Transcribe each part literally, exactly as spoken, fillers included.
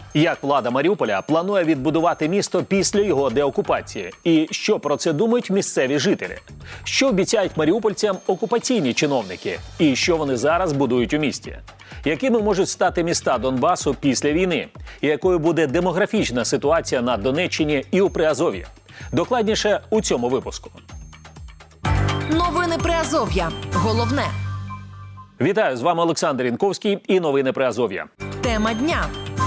Як влада Маріуполя планує відбудувати місто після його деокупації? І що про це думають місцеві жителі? Що обіцяють маріупольцям окупаційні чиновники? І що вони зараз будують у місті? Якими можуть стати міста Донбасу після війни? І якою буде демографічна ситуація на Донеччині і у Приазов'ї? Докладніше у цьому випуску. Новини Приазов'я. Головне. Вітаю, з вами Олександр Інковський і новини Приазов'я. Тема дня.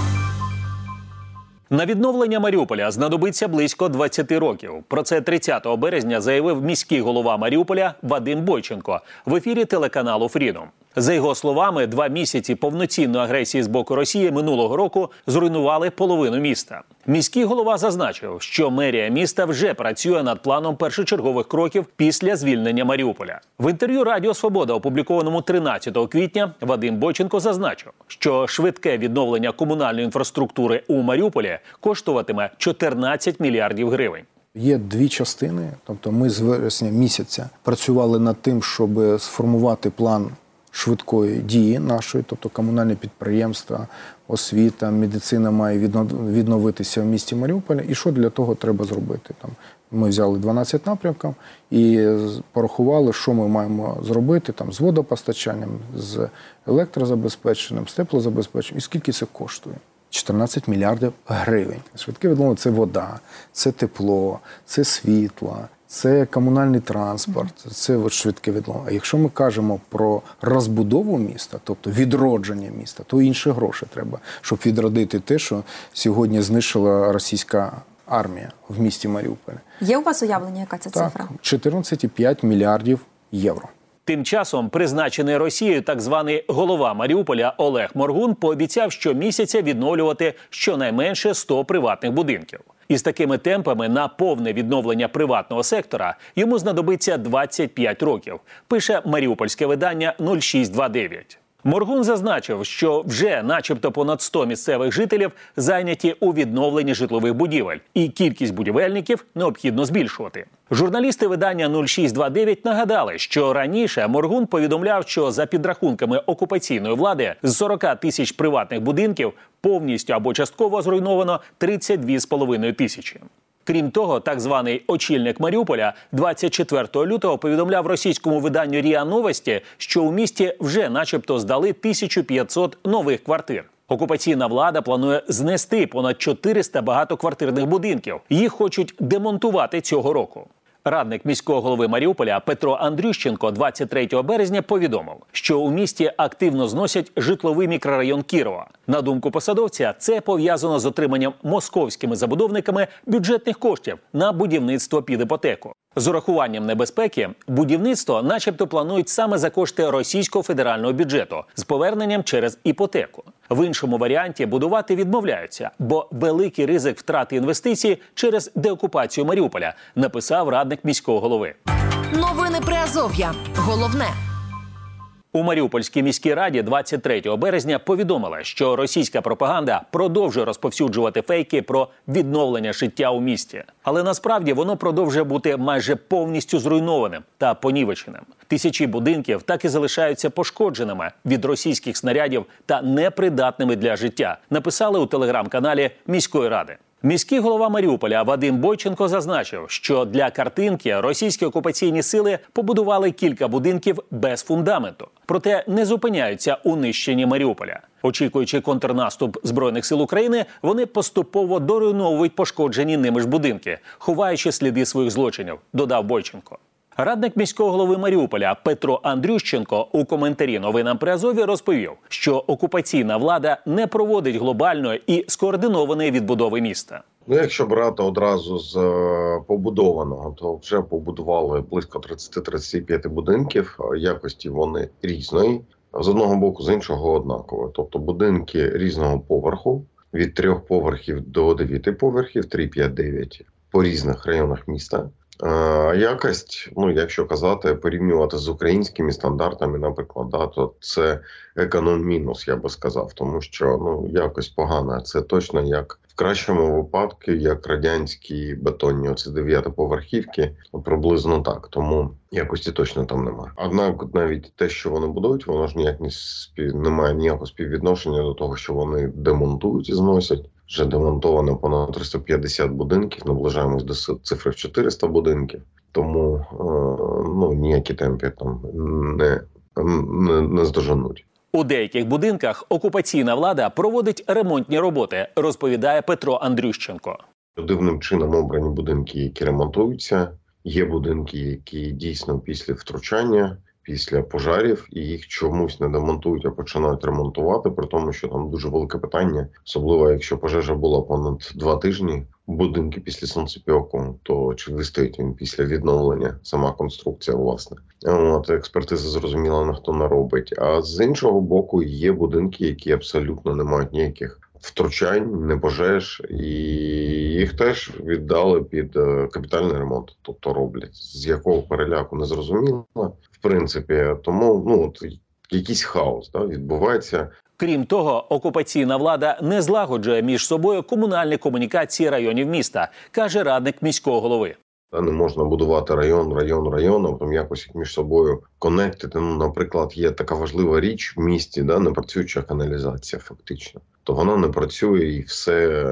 На відновлення Маріуполя знадобиться близько двадцяти років. Про це тридцятого березня заявив міський голова Маріуполя Вадим Бойченко в ефірі телеканалу «Фрідом». За його словами, два місяці повноцінної агресії з боку Росії минулого року зруйнували половину міста. Міський голова зазначив, що мерія міста вже працює над планом першочергових кроків після звільнення Маріуполя. В інтерв'ю Радіо Свобода, опублікованому тринадцятого квітня, Вадим Бойченко зазначив, що швидке відновлення комунальної інфраструктури у Маріуполі коштуватиме чотирнадцять мільярдів гривень. Є дві частини, тобто ми з вересня місяця працювали над тим, щоб сформувати план швидкої дії нашої, тобто комунальні підприємства, освіта, медицина має відновитися в місті Маріуполя. І що для того треба зробити? Там ми взяли дванадцять напрямків і порахували, що ми маємо зробити там з водопостачанням, з електрозабезпеченням, з теплозабезпеченням, і скільки це коштує. чотирнадцять мільярдів гривень. Швидке відновлення – це вода, це тепло, це світло, це комунальний транспорт, це от швидке відновлення. А якщо ми кажемо про розбудову міста, тобто відродження міста, то інші гроші треба, щоб відродити те, що сьогодні знищила російська армія в місті Маріуполі. Є у вас уявлення, яка це цифра? Так, чотирнадцять цілих п'ять мільярдів євро. Тим часом призначений Росією так званий голова Маріуполя Олег Моргун пообіцяв щомісяця відновлювати щонайменше сто приватних будинків. І з такими темпами на повне відновлення приватного сектора йому знадобиться двадцять п'ять років, пише маріупольське видання нуль шість двадцять дев'ять. Моргун зазначив, що вже начебто понад сто місцевих жителів зайняті у відновленні житлових будівель, і кількість будівельників необхідно збільшувати. Журналісти видання нуль шість двадцять дев'ять нагадали, що раніше Моргун повідомляв, що за підрахунками окупаційної влади з сорока тисяч приватних будинків повністю або частково зруйновано тридцять дві з половиною тисячі. Крім того, так званий очільник Маріуполя двадцять четвертого лютого повідомляв російському виданню РІА Новості, що у місті вже начебто здали тисячу п'ятсот нових квартир. Окупаційна влада планує знести понад чотириста багатоквартирних будинків. Їх хочуть демонтувати цього року. Радник міського голови Маріуполя Петро Андрющенко двадцять третього березня повідомив, що у місті активно зносять житловий мікрорайон Кірова. На думку посадовця, це пов'язано з отриманням московськими забудовниками бюджетних коштів на будівництво під іпотеку. З урахуванням небезпеки, будівництво начебто планують саме за кошти російського федерального бюджету з поверненням через іпотеку. В іншому варіанті будувати відмовляються, бо великий ризик втрати інвестицій через деокупацію Маріуполя, написав радник міського голови. Новини Приазов'я. Головне. У Маріупольській міській раді двадцять третього березня повідомила, що російська пропаганда продовжує розповсюджувати фейки про відновлення життя у місті. Але насправді воно продовжує бути майже повністю зруйнованим та понівеченим. Тисячі будинків так і залишаються пошкодженими від російських снарядів та непридатними для життя, написали у телеграм-каналі міської ради. Міський голова Маріуполя Вадим Бойченко зазначив, що для картинки російські окупаційні сили побудували кілька будинків без фундаменту. Проте не зупиняються у нищенні Маріуполя. Очікуючи контрнаступ Збройних сил України, вони поступово доруйновують пошкоджені ними ж будинки, ховаючи сліди своїх злочинів, додав Бойченко. Радник міського голови Маріуполя Петро Андрющенко у коментарі новинам Приазов'я розповів, що окупаційна влада не проводить глобальної і скоординованої відбудови міста. Ну, якщо брати одразу з побудованого, то вже побудували близько тридцять - тридцять п'ять будинків. Якості вони різної. З одного боку, з іншого однаково. Тобто будинки різного поверху, від трьох поверхів до дев'яти поверхів, три, п'ять, дев'ять, по різних районах міста. Якість, ну, якщо казати, порівнювати з українськими стандартами, наприклад, да, то це економ-мінус, я би сказав, тому що ну, якось погана. Це точно як В кращому випадку, як радянські бетонні оці дев'ятиповерхівки, приблизно так. Тому якості точно там немає. Однак навіть те, що вони будують, воно ж ніяк не спів... не має ніякого співвідношення до того, що вони демонтують і зносять. Вже демонтовано понад триста п'ятдесят будинків, наближаємось до цифри в чотириста будинків. Тому ну, ніякі темпи там не, не, не здоженуть. У деяких будинках окупаційна влада проводить ремонтні роботи, розповідає Петро Андрющенко. Дивним чином обрані будинки, які ремонтуються. Є будинки, які дійсно після втручання, після пожарів, і їх чомусь не демонтують, а починають ремонтувати, при тому, що там дуже велике питання. Особливо, якщо пожежа була понад два тижні, будинки після сонцепьоку, то чи вистоїть він після відновлення, сама конструкція, власне. От, експертизи, зрозуміло, ніхто не робить. А з іншого боку, є будинки, які абсолютно не мають ніяких втручань, не пожеж, і їх теж віддали під капітальний ремонт, тобто роблять. З якого переляку не зрозуміло, в принципі. Тому ну от якийсь хаос да, відбувається. Крім того, окупаційна влада не злагоджує між собою комунальні комунікації районів міста, каже радник міського голови. Не можна будувати район, район, район, а потім якось їх між собою конектити. Ну, наприклад, є така важлива річ в місті, да, не працююча каналізація фактично. То вона не працює і все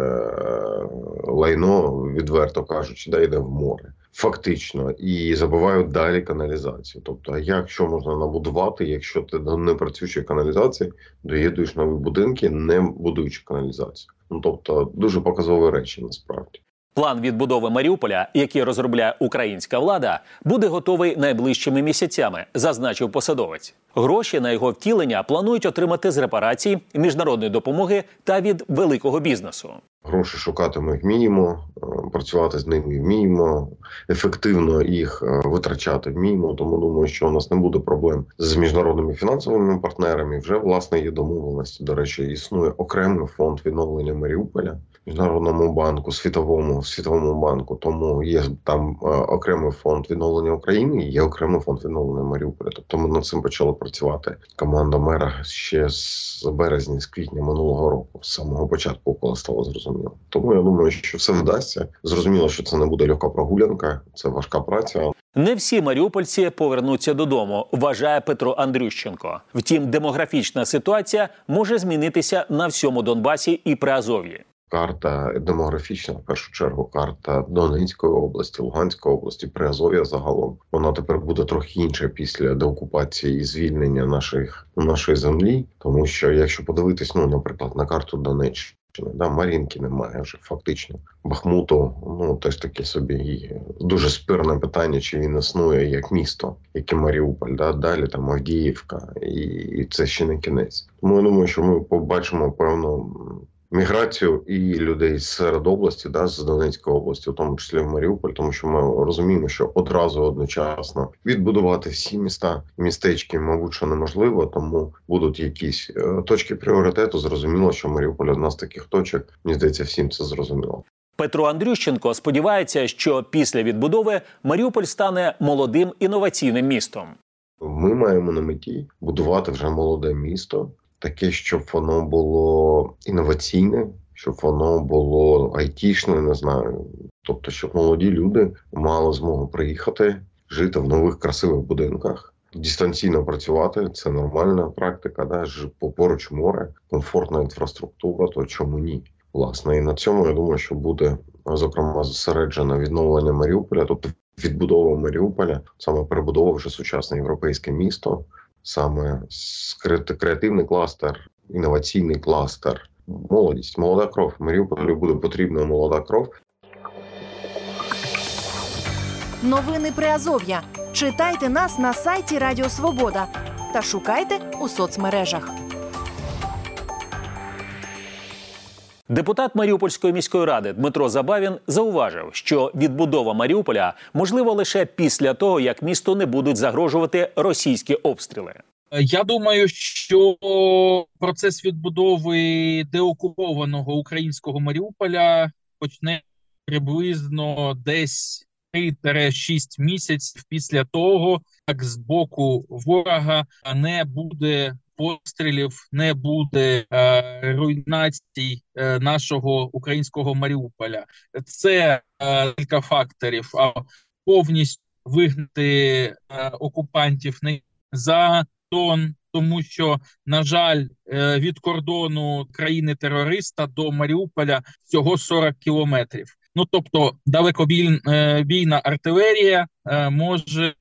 лайно, відверто кажучи, да, йде в море. Фактично. І забивають далі каналізацію. Тобто, а як, що можна набудувати, якщо ти до непрацюючої каналізації доєднуєш нові будинки, не будуючи каналізацію? Ну, тобто, дуже показові речі насправді. План відбудови Маріуполя, який розробляє українська влада, буде готовий найближчими місяцями, зазначив посадовець. Гроші на його втілення планують отримати з репарацій, міжнародної допомоги та від великого бізнесу. Гроші шукати ми вміємо, працювати з ними вміємо, ефективно їх витрачати вміємо, тому думаю, що у нас не буде проблем з міжнародними фінансовими партнерами. Вже, власне, є домовленості. До речі, існує окремий фонд відновлення Маріуполя, Міжнародному банку, Світовому, Світовому банку, тому є там е, окремий фонд відновлення України і є окремий фонд відновлення Маріуполя. Тобто ми над цим почали працювати. Команда мера ще з березня, з квітня минулого року, з самого початку, коли стало зрозуміло. Тому я думаю, що все вдасться. Зрозуміло, що це не буде легка прогулянка, це важка праця. Не всі маріупольці повернуться додому, вважає Петро Андрющенко. Втім, демографічна ситуація може змінитися на всьому Донбасі і Приазов'ї. Карта демографічна, в першу чергу, карта Донецької області, Луганської області, Приазов'я загалом. Вона тепер буде трохи інша після деокупації і звільнення наших, нашої землі. Тому що, якщо подивитись, ну, наприклад, на карту Донеччини, да, Мар'їнки немає вже фактично. Бахмуту, ну, теж таке собі і дуже спірне питання, чи він існує як місто, як і Маріуполь, да, далі там Авдіївка, і, і це ще не кінець. Тому я думаю, що ми побачимо певну міграцію і людей серед області, да, з Донецької області, в тому числі в Маріуполь, тому що ми розуміємо, що одразу одночасно відбудувати всі міста, містечки, мабуть, що неможливо, тому будуть якісь е, точки пріоритету. Зрозуміло, що Маріуполь одна з таких точок, мені здається, всім це зрозуміло. Петро Андрющенко сподівається, що після відбудови Маріуполь стане молодим інноваційним містом. Ми маємо на меті будувати вже молоде місто, таке, щоб воно було інноваційне, щоб воно було айтішне, не знаю. Тобто, щоб молоді люди мали змогу приїхати, жити в нових красивих будинках, дистанційно працювати, це нормальна практика, да? Поруч море, комфортна інфраструктура, то чому ні? Власне, і на цьому, я думаю, що буде, зокрема, зосереджено відновлення Маріуполя, тобто відбудова Маріуполя, саме перебудова вже сучасне європейське місто, саме креативний кластер, інноваційний кластер, молодість, молода кров. Маріуполю буде потрібна молода кров. Новини Приазов'я. Читайте нас на сайті Радіо Свобода та шукайте у соцмережах. Депутат Маріупольської міської ради Дмитро Забавін зауважив, що відбудова Маріуполя можливо лише після того, як місту не будуть загрожувати російські обстріли. Я думаю, що процес відбудови деокупованого українського Маріуполя почне приблизно десь три-шість місяців після того, як з боку ворога не буде пострілів, не буде е, руйнацій е, нашого українського Маріуполя. Це е, кілька факторів. А повністю вигнати е, окупантів не за тон, тому що, на жаль, е, від кордону країни-терориста до Маріуполя всього сорок кілометрів. Ну, тобто, далекобійна артилерія е, може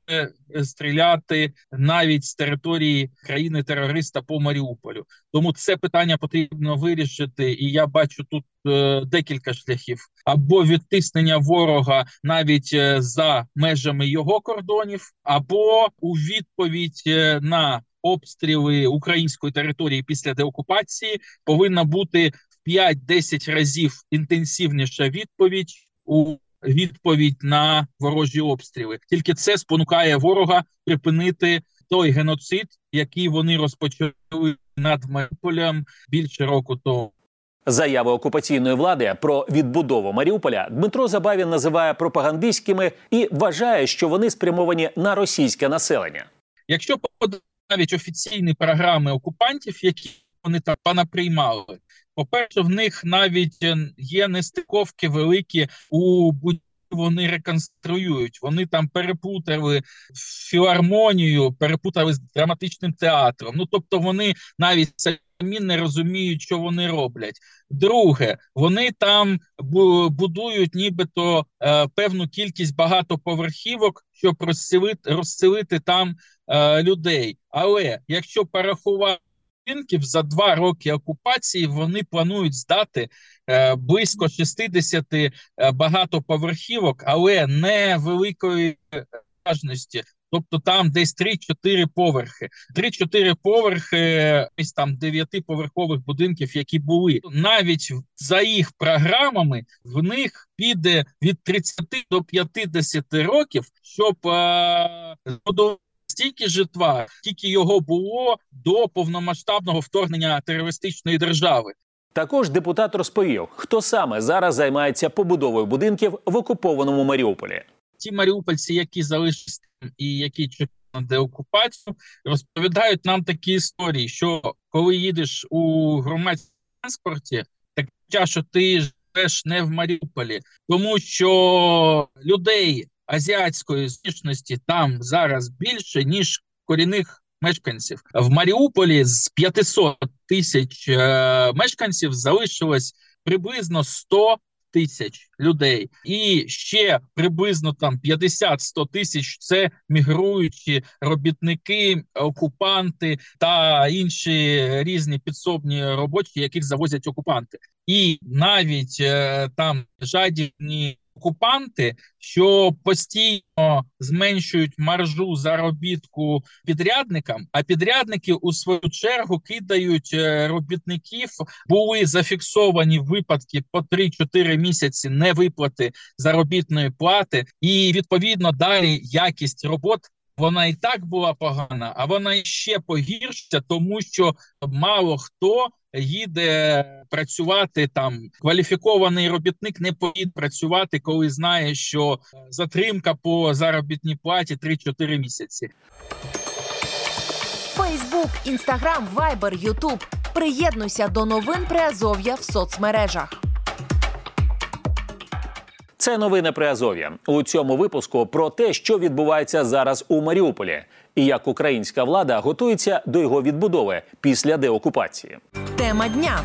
стріляти навіть з території країни-терориста по Маріуполю. Тому це питання потрібно вирішити, і я бачу тут е, декілька шляхів. Або відтиснення ворога навіть е, за межами його кордонів, або у відповідь е, на обстріли української території після деокупації повинна бути в п'ять-десять разів інтенсивніша відповідь у відповідь на ворожі обстріли. Тільки це спонукає ворога припинити той геноцид, який вони розпочали над Маріуполем більше року тому. Заяви окупаційної влади про відбудову Маріуполя Дмитро Забавін називає пропагандистськими і вважає, що вони спрямовані на російське населення. Якщо подати навіть офіційні програми окупантів, які вони там понаприймали, по-перше, в них навіть є нестиковки великі у будівлі, вони реконструюють. Вони там перепутали філармонію, перепутали з драматичним театром. Ну, тобто вони навіть самі не розуміють, що вони роблять. Друге, вони там будують нібито е, певну кількість багатоповерхівок, щоб розселити, розселити там е, людей. Але якщо порахувати за два роки окупації, вони планують здати е, близько шістдесят е, багатоповерхівок, але не великої важності. Тобто там десь три-чотири поверхи. три-чотири поверхи ось там дев'ятиповерхових будинків, які були. Навіть за їх програмами в них піде від тридцяти до п'ятдесяти років, щоб е, стільки житла, тільки його було до повномасштабного вторгнення терористичної держави. Також депутат розповів, хто саме зараз займається побудовою будинків в окупованому Маріуполі. Ті маріупольці, які залишилися і які чекають на деокупацію, розповідають нам такі історії, що коли їдеш у громадському транспорті, так що ти живеш не в Маріуполі, тому що людей азіатської зовнішності там зараз більше, ніж корінних мешканців. В Маріуполі з п'ятисот тисяч е, мешканців залишилось приблизно сто тисяч людей. І ще приблизно там п'ятдесят-сто тисяч – це мігруючі робітники, окупанти та інші різні підсобні робочі, яких завозять окупанти. І навіть е, там жадібні окупанти, що постійно зменшують маржу заробітку підрядникам, а підрядники у свою чергу кидають робітників. Були зафіксовані випадки по три-чотири місяці невиплати заробітної плати, і відповідно далі якість робот, вона і так була погана, а вона ще погіршиться, тому що мало хто їде працювати там. Кваліфікований робітник не поїде працювати, коли знає, що затримка по заробітній платі три-чотири місяці. Фейсбук, Інстаграм, Вайбер, Ютуб. Приєднуйся до новин Приазов'я в соцмережах. Це новини Приазов'я. У цьому випуску про те, що відбувається зараз у Маріуполі і як українська влада готується до його відбудови після деокупації. Тема дня.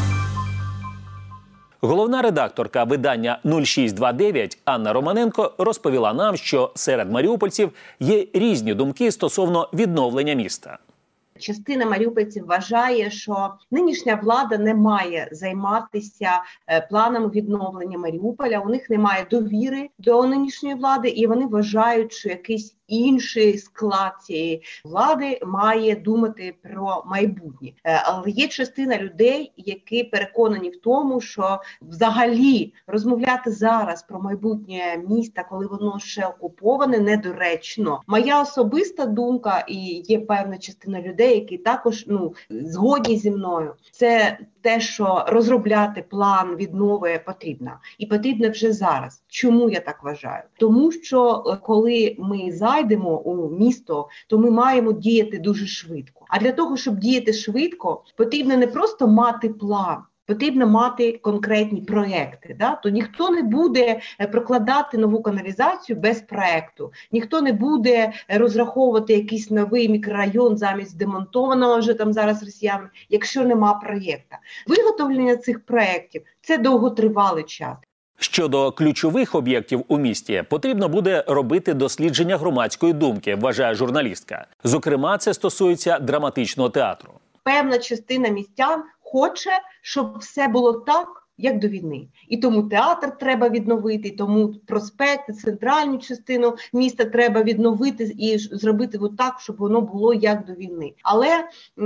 Головна редакторка видання нуль шість двадцять дев'ять Анна Романенко розповіла нам, що серед маріупольців є різні думки стосовно відновлення міста. Частина маріупольців вважає, що нинішня влада не має займатися планами відновлення Маріуполя, у них немає довіри до нинішньої влади, і вони вважають, що якийсь інший склад цієї влади має думати про майбутнє. Але є частина людей, які переконані в тому, що взагалі розмовляти зараз про майбутнє міста, коли воно ще окуповане, недоречно. Моя особиста думка, і є певна частина людей, які також ну згодні зі мною, це те, що розробляти план віднови потрібно. І потрібно вже зараз. Чому я так вважаю? Тому що коли ми зайдемо у місто, то ми маємо діяти дуже швидко. А для того, щоб діяти швидко, потрібно не просто мати план, потрібно мати конкретні проекти. Да? То ніхто не буде прокладати нову каналізацію без проекту, ніхто не буде розраховувати якийсь новий мікрорайон замість демонтованого вже там зараз росіянами, якщо нема проєкта. Виготовлення цих проєктів – це довготривалий час. Щодо ключових об'єктів у місті, потрібно буде робити дослідження громадської думки, вважає журналістка. Зокрема, це стосується драматичного театру. Певна частина містян хоче, щоб все було так, як до війни. І тому театр треба відновити, і тому проспекти, центральну частину міста треба відновити і зробити так, щоб воно було як до війни. Але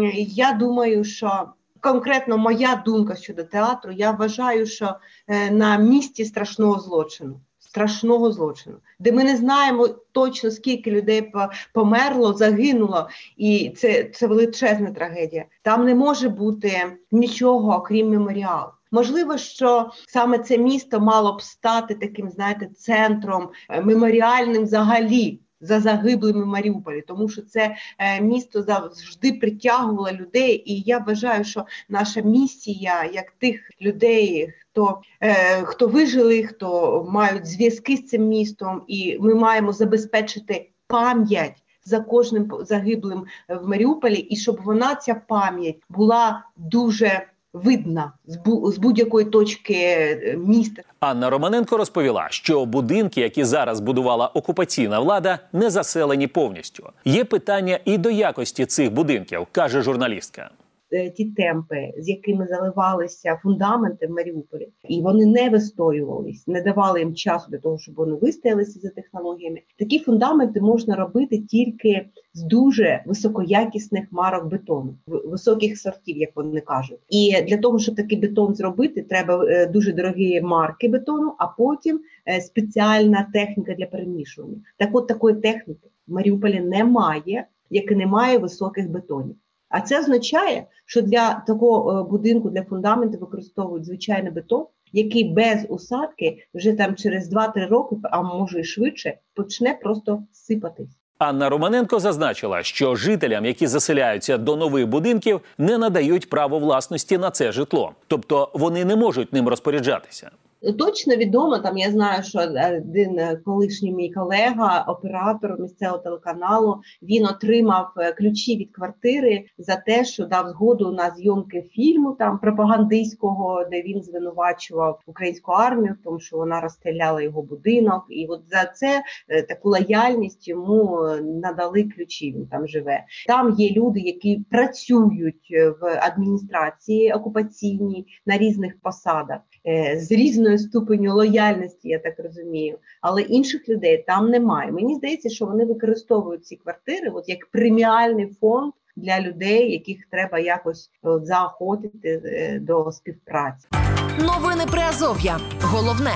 я думаю, що конкретно моя думка щодо театру, я вважаю, що на місці страшного злочину, страшного злочину, де ми не знаємо точно, скільки людей померло, загинуло, і це, це величезна трагедія. Там не може бути нічого, окрім меморіалу. Можливо, що саме це місто мало б стати таким, знаєте, центром меморіальним взагалі за загиблими в Маріуполі, тому що це е, місто завжди притягувало людей, і я вважаю, що наша місія, як тих людей, хто, е, хто вижили, хто мають зв'язки з цим містом, і ми маємо забезпечити пам'ять за кожним загиблим в Маріуполі, і щоб вона, ця пам'ять, була дуже видна з будь-якої точки міста. Анна Романенко розповіла, що будинки, які зараз будувала окупаційна влада, не заселені повністю. Є питання і до якості цих будинків, каже журналістка. Ті темпи, з якими заливалися фундаменти в Маріуполі, і вони не вистоювались, не давали їм часу для того, щоб вони вистоялися за технологіями. Такі фундаменти можна робити тільки з дуже високоякісних марок бетону, високих сортів, як вони кажуть. І для того, щоб такий бетон зробити, треба дуже дорогі марки бетону, а потім спеціальна техніка для перемішування. Так от такої техніки в Маріуполі немає, як і немає високих бетонів. А це означає, що для такого будинку, для фундаменту використовують звичайний бетон, який без усадки вже там через два-три роки, а може і швидше, почне просто сипатись. Анна Романенко зазначила, що жителям, які заселяються до нових будинків, не надають право власності на це житло. Тобто вони не можуть ним розпоряджатися. Точно відомо, там я знаю, що один колишній мій колега, оператор місцевого телеканалу, він отримав ключі від квартири за те, що дав згоду на зйомки фільму там пропагандистського, де він звинувачував українську армію, в тому, що вона розстріляла його будинок. І от за це таку лояльність йому надали ключі, він там живе. Там є люди, які працюють в адміністрації окупаційній на різних посадах, з різною ступеню лояльності, я так розумію, але інших людей там немає. Мені здається, що вони використовують ці квартири от як преміальний фонд для людей, яких треба якось от, заохотити до співпраці. Новини Приазов'я. Головне.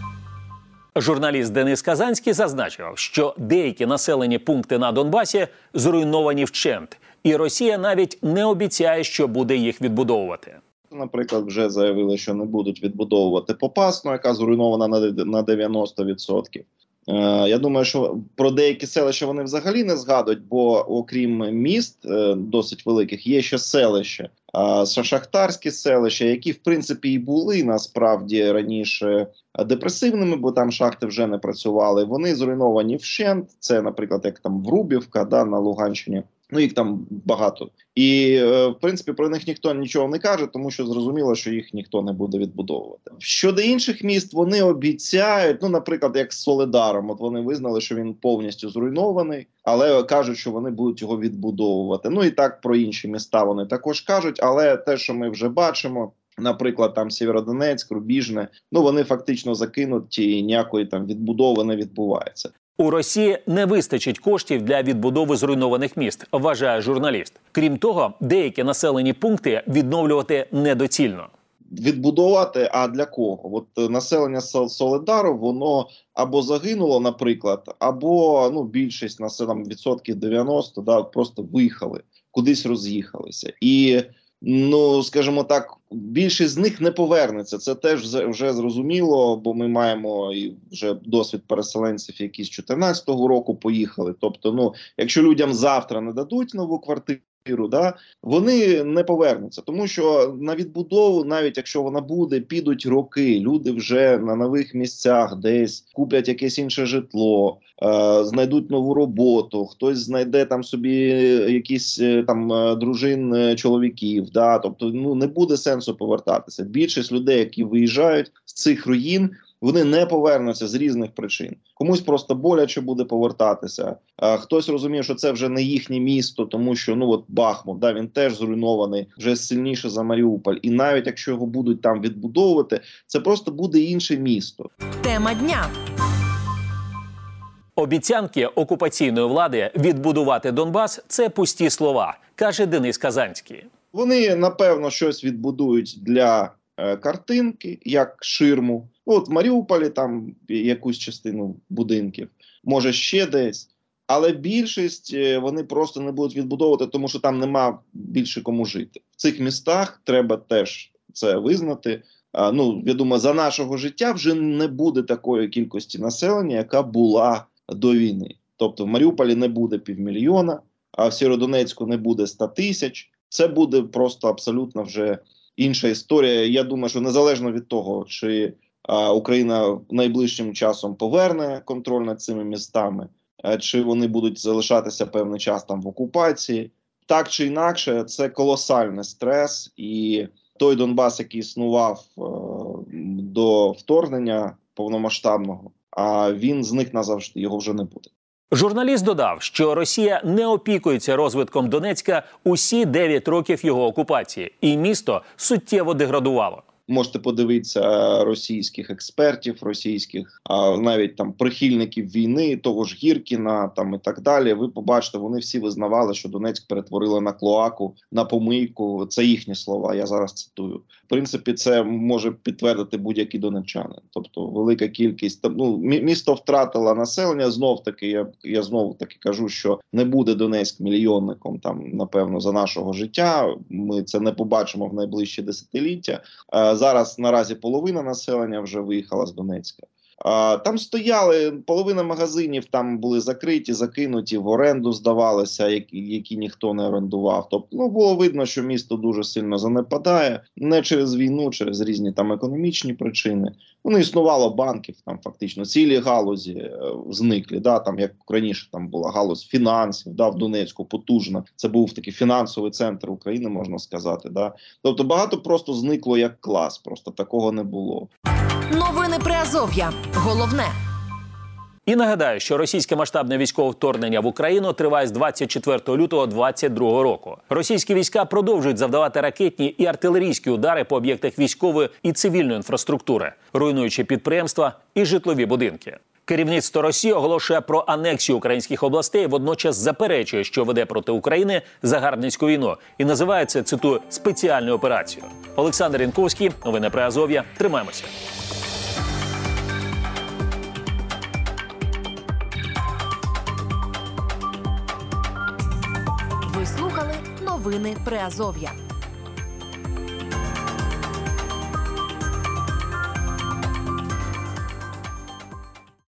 Журналіст Денис Казанський зазначив, що деякі населені пункти на Донбасі зруйновані вщент, і Росія навіть не обіцяє, що буде їх відбудовувати. Наприклад, вже заявили, що не будуть відбудовувати Попасну, яка зруйнована на дев'яносто відсотків. Е, я думаю, що про деякі селища вони взагалі не згадують, бо окрім міст е, досить великих, є ще селища, е, шахтарські селища, які в принципі і були насправді раніше депресивними, бо там шахти вже не працювали. Вони зруйновані вщент, це, наприклад, як там Врубівка, да, на Луганщині. Ну, їх там багато. І, е, в принципі, про них ніхто нічого не каже, тому що зрозуміло, що їх ніхто не буде відбудовувати. Щодо інших міст, вони обіцяють, ну, наприклад, як з Солидаром, от вони визнали, що він повністю зруйнований, але кажуть, що вони будуть його відбудовувати. Ну, і так про інші міста вони також кажуть, але те, що ми вже бачимо, наприклад, там Сєвєродонецьк, Рубіжне, ну, вони фактично закинуті, і ніякої там відбудови не відбувається. У Росії не вистачить коштів для відбудови зруйнованих міст, вважає журналіст. Крім того, деякі населені пункти відновлювати недоцільно. Відбудувати, а для кого? От населення Солидару, воно або загинуло, наприклад, або ну, більшість населення, відсотків дев'яносто, да, просто виїхали, кудись роз'їхалися. І ну, скажімо так, більшість з них не повернеться. Це теж вже зрозуміло, бо ми маємо і вже досвід переселенців, які з чотирнадцятого року поїхали. Тобто, ну, якщо людям завтра не дадуть нову квартиру, да, вони не повернуться. Тому що на відбудову, навіть якщо вона буде, підуть роки. Люди вже на нових місцях десь куплять якесь інше житло, е, знайдуть нову роботу, хтось знайде там собі якісь там дружин, чоловіків. Да? Тобто, ну, не буде сенсу повертатися. Більшість людей, які виїжджають з цих руїн, вони не повернуться з різних причин. Комусь просто боляче буде повертатися. А хтось розуміє, що це вже не їхнє місто, тому що, ну, от Бахмут, да, він теж зруйнований, вже сильніше за Маріуполь. І навіть якщо його будуть там відбудовувати, це просто буде інше місто. Тема дня. Обіцянки окупаційної влади відбудувати Донбас – це пусті слова, каже Денис Казанський. Вони, напевно, щось відбудують для е, картинки, як ширму. От в Маріуполі там якусь частину будинків, може ще десь. Але більшість вони просто не будуть відбудовувати, тому що там нема більше кому жити. В цих містах треба теж це визнати. А, ну, я думаю, за нашого життя вже не буде такої кількості населення, яка була до війни. Тобто в Маріуполі не буде півмільйона, а в Сєвєродонецьку не буде ста тисяч. Це буде просто абсолютно вже інша історія. Я думаю, що незалежно від того, чи а, Україна найближчим часом поверне контроль над цими містами, а, чи вони будуть залишатися певний час там в окупації, так чи інакше, це колосальний стрес. І той Донбас, який існував а, до вторгнення повномасштабного, а він зник назавжди, його вже не буде. Журналіст додав, що Росія не опікується розвитком Донецька усі дев'ять років його окупації, і місто суттєво деградувало. Можете подивитися російських експертів, російських а, навіть там прихильників війни, того ж Гіркіна там і так далі. Ви побачите, вони всі визнавали, що Донецьк перетворили на клоаку, на помийку. Це їхні слова, я зараз цитую. В принципі, це може підтвердити будь-який донеччанин. Тобто велика кількість, ну, місто втратило населення. Знов таки, я, я знову таки кажу, що не буде Донецьк мільйонником там, напевно, за нашого життя. Ми це не побачимо в найближчі десятиліття. Зараз наразі половина населення вже виїхала з Донецька. А, там стояли, половина магазинів там були закриті, закинуті, в оренду здавалися, які, які ніхто не орендував. Тобто, ну, було видно, що місто дуже сильно занепадає, не через війну, через різні там економічні причини. Воно існувало банків, там фактично цілі галузі е, зникли, да, там як раніше там була галузь фінансів, да, в Донецьку потужна. Це був такий фінансовий центр України, можна сказати, да. Тобто багато просто зникло як клас, просто такого не було. Новини Приазов'я. Головне. І нагадаю, що російське масштабне військове вторгнення в Україну триває з двадцять четвертого лютого двадцять другого року. Російські війська продовжують завдавати ракетні і артилерійські удари по об'єктах військової і цивільної інфраструктури, руйнуючи підприємства і житлові будинки. Керівництво Росії оголошує про анексію українських областей, водночас заперечує, що веде проти України загарбницьку війну і називає це, цитую, спеціальною операцією. Олександр Янковський, новини Приазов'я. Тримаємося. Ви слухали новини Приазов'я.